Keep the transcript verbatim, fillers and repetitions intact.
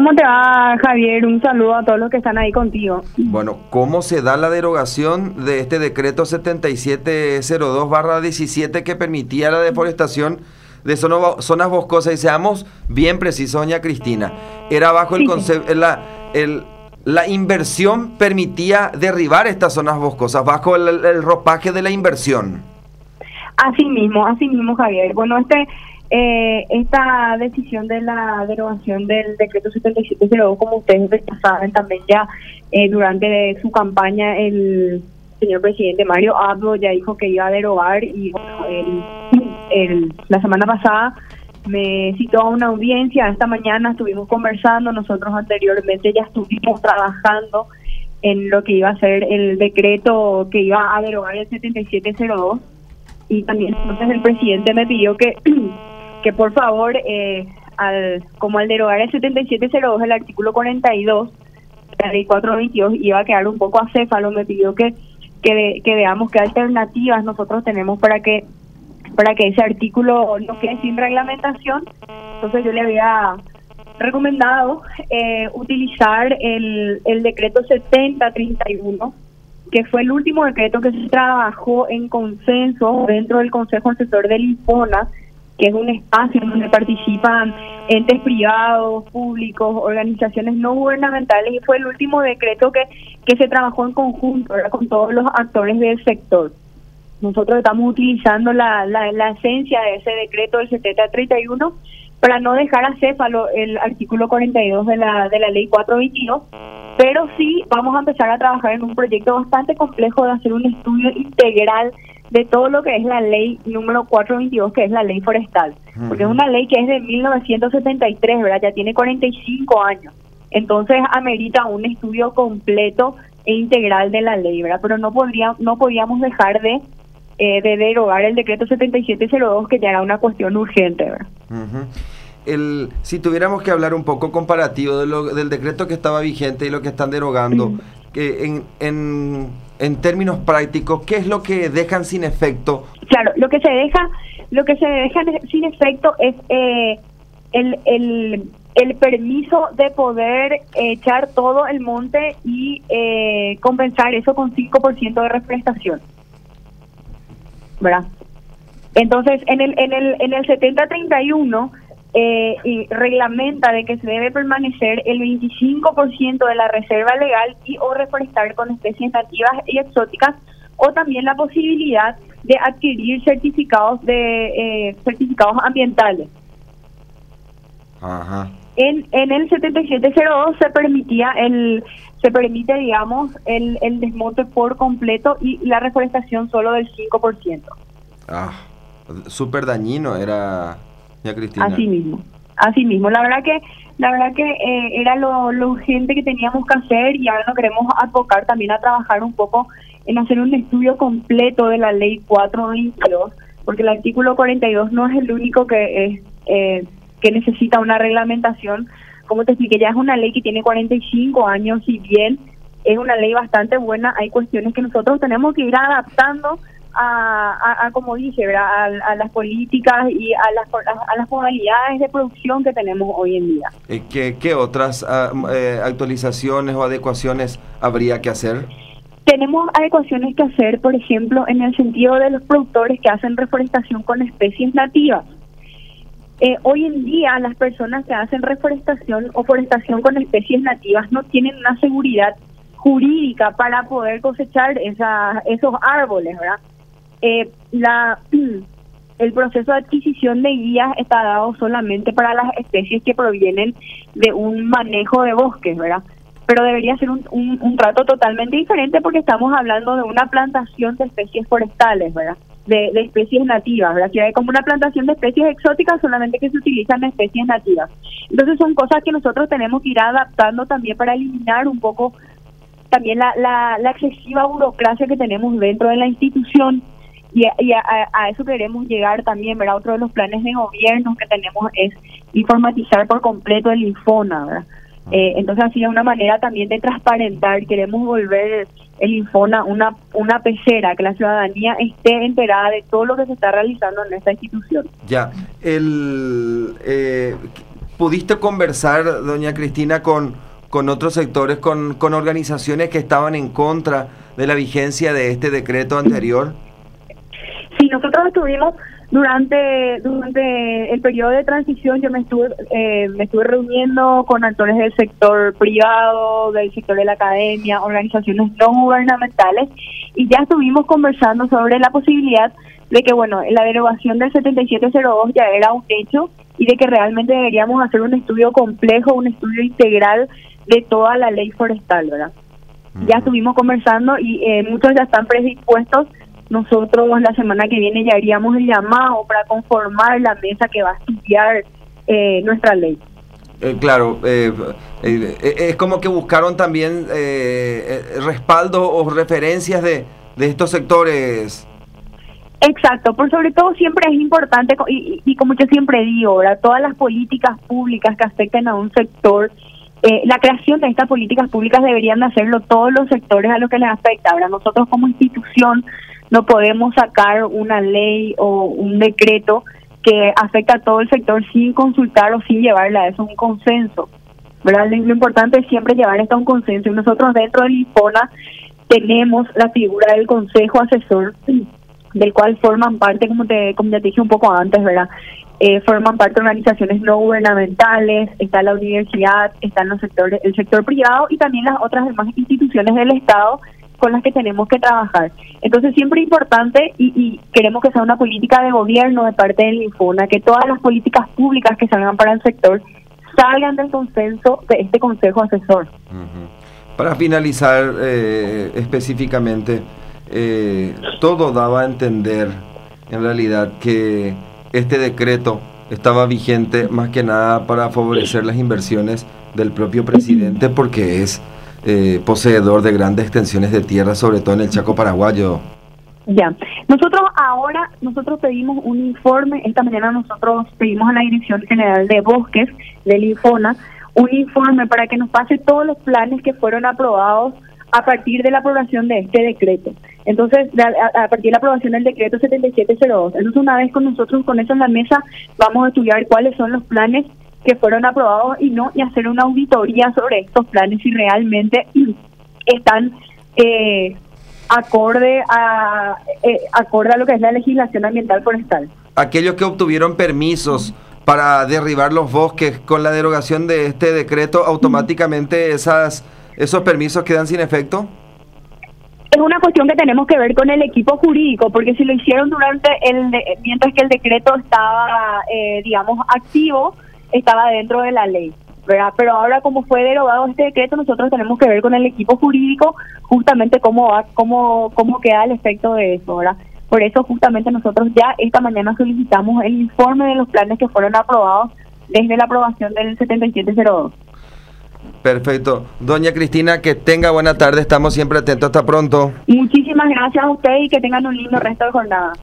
¿Cómo te va, Javier? Un saludo a todos los que están ahí contigo. Bueno, ¿cómo se da la derogación de este decreto setenta y siete cero dos barra diecisiete que permitía la deforestación de zono- zonas boscosas? Y seamos bien precisos, doña Cristina, era bajo el Sí. concepto, la, el, la inversión permitía derribar estas zonas boscosas, bajo el, el ropaje de la inversión. Así mismo, así mismo, Javier. Bueno, este eh, esta decisión de la derogación del decreto setenta y siete cero dos, como ustedes saben, también ya eh, durante su campaña el señor presidente Mario Abdo ya dijo que iba a derogar y bueno, el, el, la semana pasada me citó a una audiencia. Esta mañana estuvimos conversando, nosotros anteriormente ya estuvimos trabajando en lo que iba a ser el decreto que iba a derogar el setenta y siete cero dos, y también entonces el presidente me pidió que que por favor, eh, al como al derogar el setenta y siete cero dos, el artículo cuarenta y dos de la ley cuatrocientos veintidós iba a quedar un poco acéfalo, me pidió que que, ve, que veamos qué alternativas nosotros tenemos para que para que ese artículo no quede sin reglamentación. Entonces yo le había recomendado eh, utilizar el, el decreto setenta treinta y uno, que fue el último decreto que se trabajó en consenso dentro del Consejo Asesor del INFONA, que es un espacio donde participan entes privados, públicos, organizaciones no gubernamentales, y fue el último decreto que, que se trabajó en conjunto, ¿verdad?, con todos los actores del sector. Nosotros estamos utilizando la, la, la esencia de ese decreto del setenta treinta y uno para no dejar acéfalo el artículo cuarenta y dos de la, de la ley cuatrocientos veintidós, pero sí vamos a empezar a trabajar en un proyecto bastante complejo de hacer un estudio integral de todo lo que es la ley número cuatrocientos veintidós, que es la ley forestal, porque es una ley que es de mil novecientos setenta y tres, ¿verdad? Ya tiene cuarenta y cinco años, entonces amerita un estudio completo e integral de la ley, ¿verdad? Pero no podría, no podíamos dejar de, eh, de derogar el decreto setenta y siete cero dos, que ya era una cuestión urgente, ¿verdad? Uh-huh. El, si tuviéramos que hablar un poco comparativo de lo, del decreto que estaba vigente y lo que están derogando, mm. que en, en, en términos prácticos, ¿qué es lo que dejan sin efecto? Claro, lo que se deja, lo que se deja sin efecto es eh, el, el, el permiso de poder echar todo el monte y eh, compensar eso con cinco por ciento de reforestación, ¿verdad? Entonces, en el en el en el setenta treinta y uno eh, y reglamenta de que se debe permanecer el veinticinco por ciento de la reserva legal y o reforestar con especies nativas y exóticas, o también la posibilidad de adquirir certificados de eh, certificados ambientales. Ajá. En en el setenta y siete cero dos se permitía el se permite, digamos, el el desmonte por completo y la reforestación solo del cinco por ciento. Ah, súper dañino era, ya Cristina. Así mismo, así mismo. La verdad que la verdad que eh, era lo, lo urgente que teníamos que hacer, y ahora nos queremos abocar también a trabajar un poco en hacer un estudio completo de la ley cuatrocientos veintidós, porque el artículo cuarenta y dos no es el único que es eh, que necesita una reglamentación. Como te expliqué, ya es una ley que tiene cuarenta y cinco años, si bien es una ley bastante buena, hay cuestiones que nosotros tenemos que ir adaptando A, a, a como dije, ¿verdad?, a, a las políticas y a las, a las modalidades de producción que tenemos hoy en día. ¿Qué, qué otras uh, eh, actualizaciones o adecuaciones habría que hacer? Tenemos adecuaciones que hacer, por ejemplo, en el sentido de los productores que hacen reforestación con especies nativas. Eh, hoy en día las personas que hacen reforestación o forestación con especies nativas no tienen una seguridad jurídica para poder cosechar esa, esos árboles, ¿verdad? Eh, la el proceso de adquisición de guías está dado solamente para las especies que provienen de un manejo de bosques, ¿verdad? Pero debería ser un, un, un trato totalmente diferente, porque estamos hablando de una plantación de especies forestales, ¿verdad? De, de especies nativas, ¿verdad? Que hay como una plantación de especies exóticas, solamente que se utilizan especies nativas. Entonces son cosas que nosotros tenemos que ir adaptando también para eliminar un poco también la, la, la excesiva burocracia que tenemos dentro de la institución. Y, a, y a, a eso queremos llegar también, ¿verdad? Otro de los planes de gobierno que tenemos es informatizar por completo el INFONA, ¿verdad? Eh, entonces así es una manera también de transparentar. Queremos volver el INFONA una una pecera, que la ciudadanía esté enterada de todo lo que se está realizando en esta institución. Ya, el... Eh, ¿pudiste conversar, doña Cristina, con, con otros sectores, con, con organizaciones que estaban en contra de la vigencia de este decreto anterior? Sí, nosotros estuvimos durante durante el periodo de transición, yo me estuve eh, me estuve reuniendo con actores del sector privado, del sector de la academia, organizaciones no gubernamentales, y ya estuvimos conversando sobre la posibilidad de que, bueno, la derogación del setenta y siete cero dos ya era un hecho y de que realmente deberíamos hacer un estudio complejo, un estudio integral de toda la ley forestal, ¿verdad? Uh-huh. Ya estuvimos conversando y eh, muchos ya están predispuestos. Nosotros la semana que viene ya haríamos el llamado para conformar la mesa que va a estudiar eh, nuestra ley. Eh, claro, eh, eh, eh, es como que buscaron también eh, eh, respaldo o referencias de, de estos sectores. Exacto, por sobre todo siempre es importante, y, y, y como yo siempre digo, ¿verdad? Todas las políticas públicas que afecten a un sector, eh, la creación de estas políticas públicas deberían de hacerlo todos los sectores a los que les afecta. Ahora, nosotros como institución no podemos sacar una ley o un decreto que afecta a todo el sector sin consultar o sin llevarle a eso un consenso, ¿verdad? Lo importante es siempre llevar esto a un consenso, y nosotros dentro del INFONA tenemos la figura del Consejo Asesor, del cual forman parte, como te, como te dije un poco antes, ¿verdad? Eh, forman parte organizaciones no gubernamentales, está la universidad, están los sectores, el sector privado y también las otras demás instituciones del Estado con las que tenemos que trabajar. Entonces siempre es importante, y, y queremos que sea una política de gobierno de parte del INFONA, que todas las políticas públicas que salgan para el sector salgan del consenso de este Consejo Asesor. Uh-huh. Para finalizar eh, específicamente, eh, todo daba a entender en realidad que este decreto estaba vigente más que nada para favorecer las inversiones del propio presidente, porque es Eh, poseedor de grandes extensiones de tierra, sobre todo en el Chaco paraguayo. Ya, nosotros ahora, nosotros pedimos un informe, esta mañana nosotros pedimos a la Dirección General de Bosques del INFONA un informe para que nos pase todos los planes que fueron aprobados a partir de la aprobación de este decreto. Entonces, a, a partir de la aprobación del decreto setenta y siete cero dos. Entonces, una vez con nosotros, con eso en la mesa, vamos a estudiar cuáles son los planes que fueron aprobados y no, y hacer una auditoría sobre estos planes si realmente están eh, acorde a eh, acorde a lo que es la legislación ambiental forestal. Aquellos que obtuvieron permisos para derribar los bosques con la derogación de este decreto, automáticamente esas esos permisos quedan sin efecto. Es una cuestión que tenemos que ver con el equipo jurídico, porque si lo hicieron durante el de, mientras que el decreto estaba eh, digamos activo, estaba dentro de la ley, ¿verdad? Pero ahora, como fue derogado este decreto, nosotros tenemos que ver con el equipo jurídico justamente cómo va, cómo cómo queda el efecto de eso, ¿verdad? Por eso justamente nosotros ya esta mañana solicitamos el informe de los planes que fueron aprobados desde la aprobación del setenta y siete cero dos. Perfecto. Doña Cristina, que tenga buena tarde, estamos siempre atentos, hasta pronto. Muchísimas gracias a usted y que tengan un lindo resto de jornada.